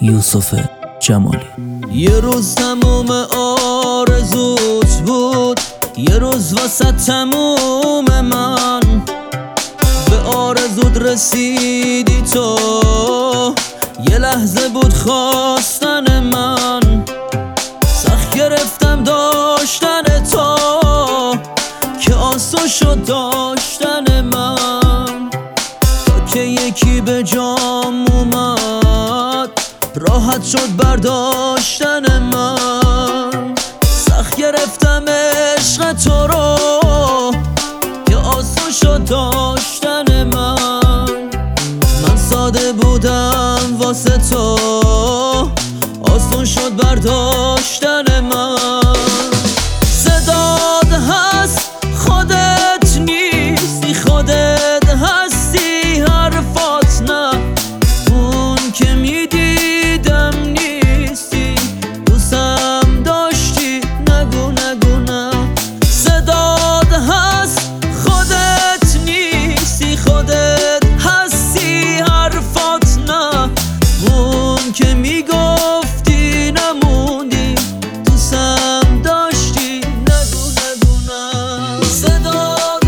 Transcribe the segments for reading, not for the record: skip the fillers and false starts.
یوسف جمالی. یه روز تموم آرزوت بود، یه روز واسه تموم من. به آرزوت رسیدی تو، یه لحظه بود خواستن من. سخت گرفتم داشتن تو که آسون شد داشتن من. تا که یکی به جام اومد راحت شد برداشتن من. سخت گرفتم عشق تو رو که آسون شد داشتن من. من ساده بودم واسه تو، آسون شد برداشتن من. صدات هست خودت نیستی، خودت هستی حرفات نه. اون که میدیدم نیستی، دوستم داشتی نگو نگو نه. صدات هست خودت نیستی، خودت هستی حرفات نه. اون که میگفتی نموندی، دوستم داشتی نگو نگو نه. صدات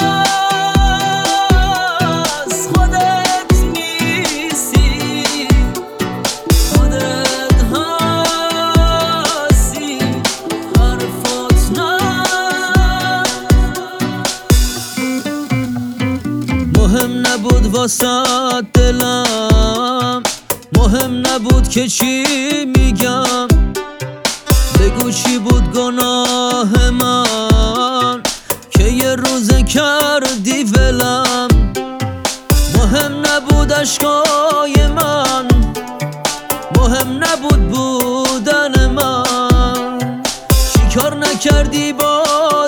هست خودت نیستی، خودت هستی حرفات نه. مهم نبود واسه دلم، مهم نبود که چی میگم. بگو چی بود گناه من که یه روزه کردی ولم. مهم نبود اشکای من، مهم نبود بودن من. چی کار نکردی با